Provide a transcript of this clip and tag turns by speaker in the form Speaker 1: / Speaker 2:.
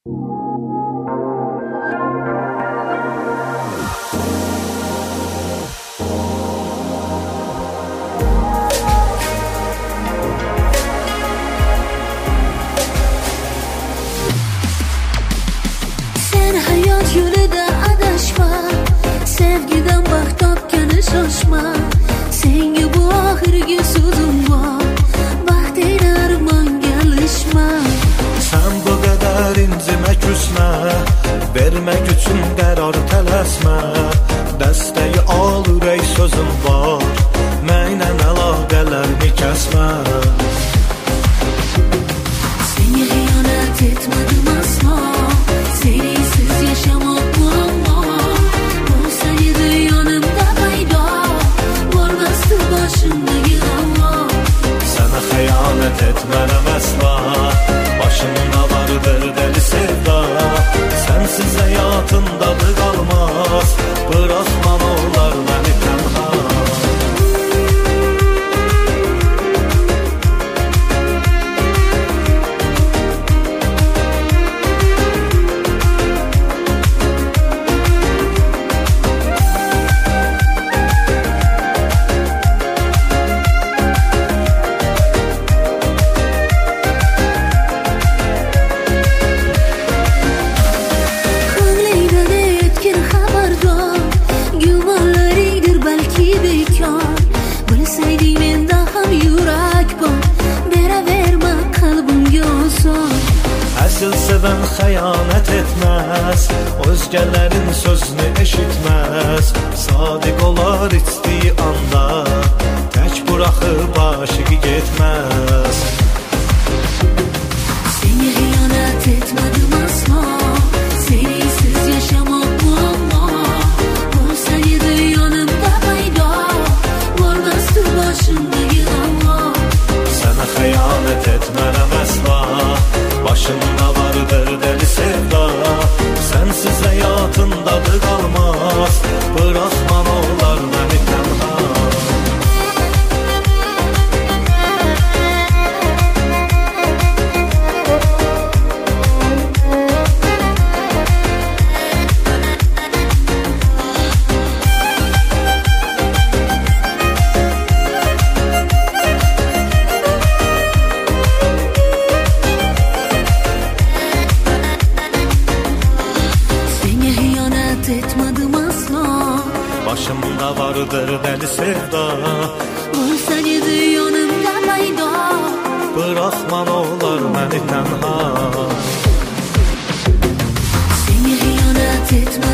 Speaker 1: Sen hayat yolunda adaşma, sevgiden bak tapkanı şaşma. Senga bu ahirgi sözüm var, baxt eyler arman gelişme.
Speaker 2: Sen bu kadar incime küsme, vermek için karar tələsmə. Dəstəyi alır ey sözüm var, mənlə əlaqələrini kəsmə.
Speaker 1: Seni hıyanet etmedim asla, sensiz yaşamak muamma. Olsaydı yanımda payda, varmazdı başımdaki ama.
Speaker 2: Sana xəyanət etmərəm əsla, başımda vardır deli sevda. Sensiz hayatın tadı kalmaz, bırakmam olar beni tenha. Əsl sevən xəyanət etməz, özgələrin sözünü eşitməz. Sadiq olar içdiyi anda, tək buraxıb aşıqı getməz.
Speaker 1: Seni hıyanet etmedim asla, sensiz yaşamak muamma. Olsaydı yanımda payda, varmazdı başımdaki ama.
Speaker 2: Sana xəyanət etmərəm əsla, başımda vardır deli sevda. Sensiz hayatın tadı kalmaz, bırakmam olar beni tenha.
Speaker 1: Etmedim asla,
Speaker 2: başımda vardır deli sevda.
Speaker 1: olsaydı yanımda payda,
Speaker 2: bırakman olar beni tenha.
Speaker 1: seni hıyanet etmedim.